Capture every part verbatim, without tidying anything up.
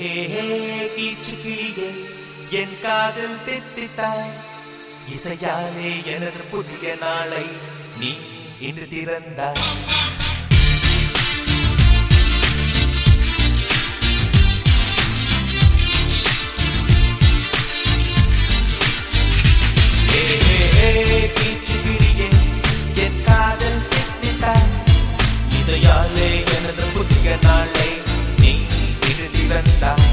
கீச்சு கிளியே என் காதல் தித்தித்தாய் இசையாலே எனது புதிய நாளை நீ இன்று திறந்தாய் கீச்சு கிளியே என் காதல் தித்தித்தாய் இசையாலே எனது புதிய நாளை நீ இன்று திறந்தாய்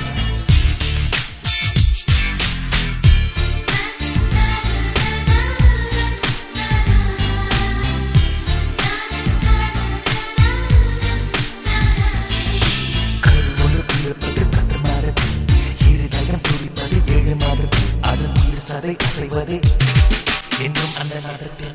அதை அசைவதே என்றும் அந்த நாடத்தில்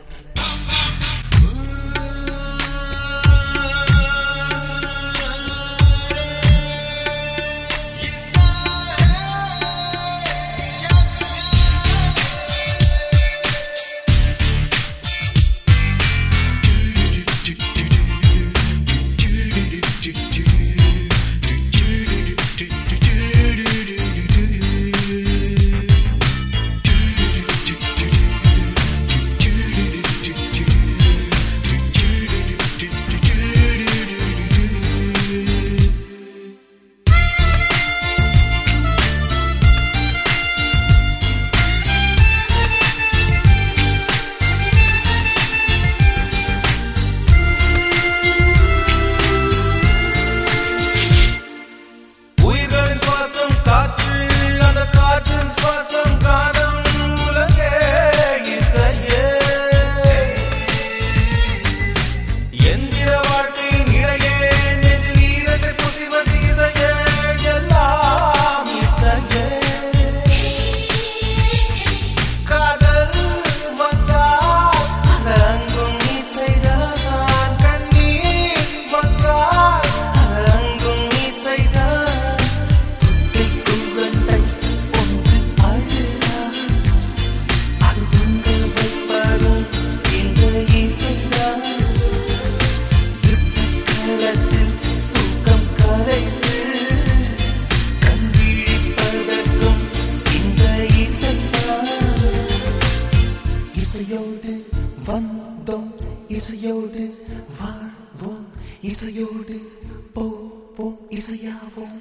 இசையோடு வந்தோம் இசையோடு வாழ்வோம் இசையோடு போவோம் இசையாவோம்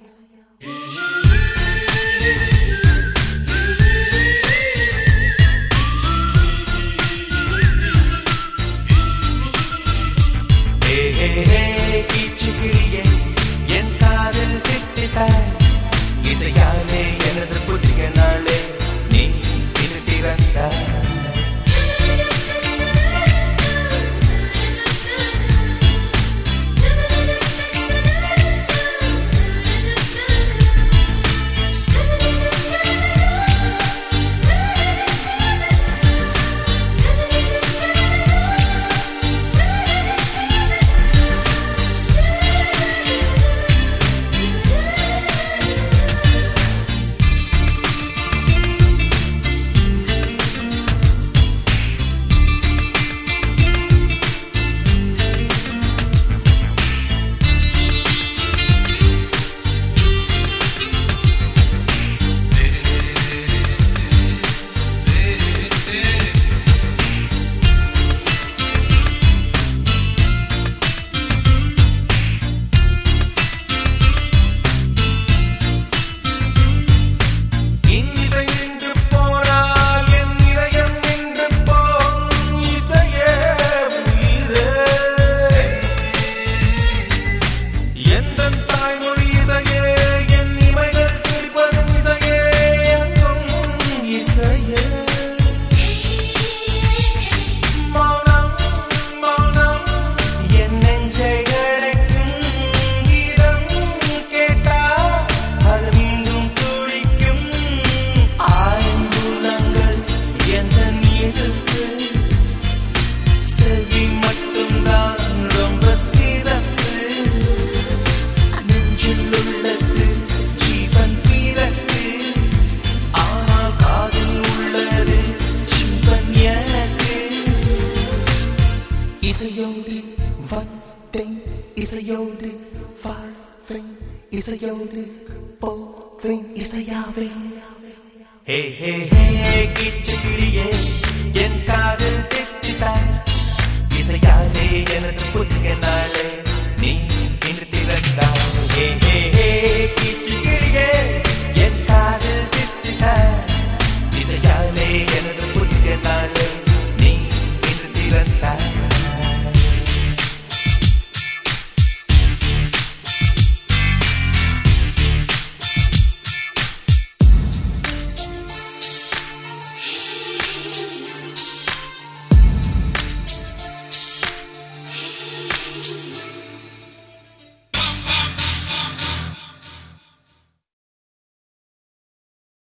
கீச்சு கிளியே என் காதல் தித்தித்தாய் இசையாலே எனது புதிய நாளே நீ இன்று திறந்தாய் இசையோடு வந்தேன் இசையோடு வாழ்வேன் இசையோடு போவேன் இசையாவே. ஹே ஹே ஹே கீச்சு கிளியே என் காதில் திட்டித்தாய், இசையாலே எனது புதிய நாளே நீ